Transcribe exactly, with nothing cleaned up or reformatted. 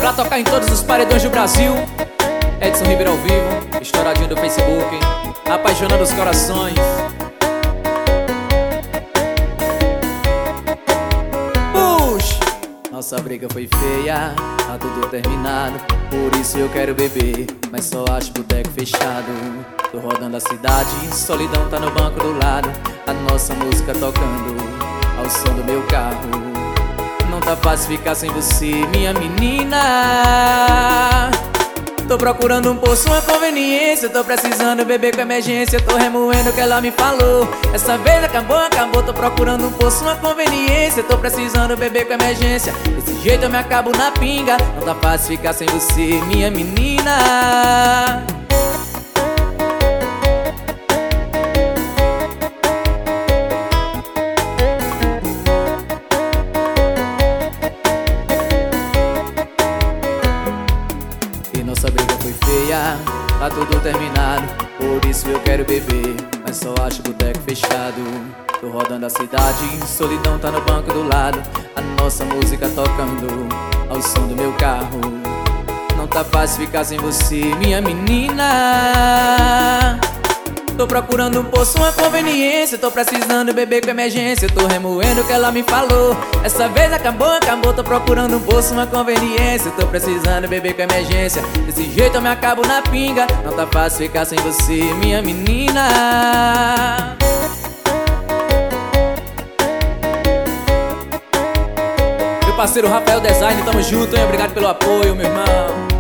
Pra tocar em todos os paredões do Brasil. Edson Ribeiro ao vivo, estouradinho do Facebook, apaixonando os corações. Puxa! Nossa briga foi feia, tá tudo terminado. Por isso eu quero beber, mas só acho boteco fechado. Tô rodando a cidade, solidão tá no banco do lado. A nossa música tocando ao som do meu carro. Não tá fácil ficar sem você, minha menina. Tô procurando um poço, uma conveniência. Tô precisando beber com emergência. Tô remoendo o que ela me falou. Essa vez acabou, acabou. Tô procurando um poço, uma conveniência. Tô precisando beber com emergência. Desse jeito eu me acabo na pinga. Não tá fácil ficar sem você, minha menina. Nossa briga foi feia, tá tudo terminado. Por isso eu quero beber, mas só acho boteco fechado. Tô rodando a cidade, solidão tá no banco do lado. A nossa música tocando ao som do meu carro. Não tá fácil ficar sem você, minha menina. Tô procurando um poço, uma conveniência. Tô precisando beber com emergência. Tô remoendo o que ela me falou. Essa vez acabou, acabou. Tô procurando um poço, uma conveniência. Tô precisando beber com emergência. Desse jeito eu me acabo na pinga. Não tá fácil ficar sem você, minha menina. Meu parceiro Rafael Design, tamo junto, hein? Obrigado pelo apoio, meu irmão.